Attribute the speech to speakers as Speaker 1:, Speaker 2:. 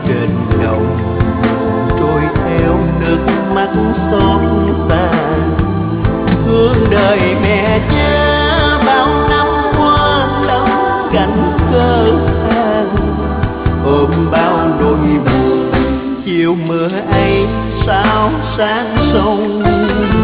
Speaker 1: trên đồng trôi theo nước mắt xót xa. Hương đời mẹ cha bao năm qua lắm cảnh cơ than, ôm bao nỗi buồn chiều mưa ấy sao sáng sông.